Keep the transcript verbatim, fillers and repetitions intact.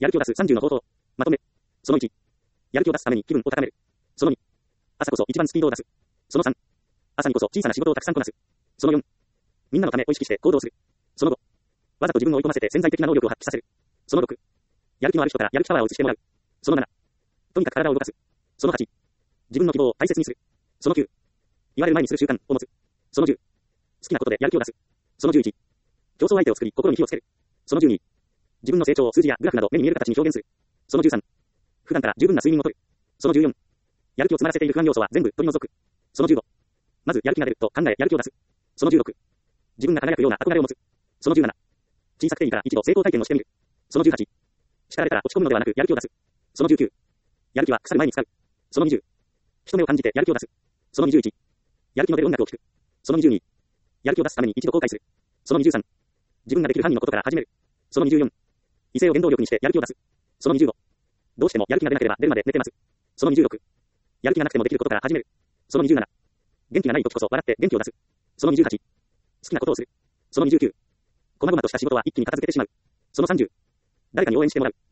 やる気を出すさんじゅうの方法。まとめ。そのいち。やる気を出すために気分を高める。そのに。朝こそ一番スピードを出す。そのさん。朝にこそ小さな仕事をたくさんこなす。そのよん。みんなのためを意識して行動する。そのご。わざと自分を追い込ませて潜在的な能力を発揮させる。そのろく。やる気のある人からやる気パワーを移してもらう。そのなな。とにかく体を動かす。そのはち。自分の希望を大切にする。そのきゅう。言われる前にする習慣を持つ。そのじゅう。好きなことでやる気を出す。そのじゅういち。競争相手を作り心に火をつける。そのじゅうに。自分の成長を数字やグラフなど目に見える形に表現する。そのじゅうさん。普段から十分な睡眠をとる。そのじゅうよん。やる気を詰まらせている不安要素は全部取り除く。そのじゅうご。まずやる気が出ると考えやる気を出す。そのじゅうろく。自分が輝くような憧れを持つ。そのじゅうなな。小さくていいから一度成功体験をしてみる。そのじゅうはち。叱られたら落ち込むのではなくやる気を出す。そのじゅうきゅう。やる気は腐る前に使う。そのにじゅう。人目を感じてやる気を出す。そのにじゅういち。やる気の出る音楽を聴く。そのにじゅうに。やる気を出すために一度後悔する。そのにじゅうさん。自分ができる範囲のことから始める。そのにじゅうよん。異性を原動力にしてやる気を出す。そのにじゅうご。どうしてもやる気が出なければ出るまで寝てます。そのにじゅうろく。やる気がなくてもできることから始める。そのにじゅうなな。元気がない時こそ笑って元気を出す。そのにじゅうはち。好きなことをする。そのにじゅうきゅう。細々とした仕事は一気に片付けてしまう。そのさんじゅう。誰かに応援してもらう。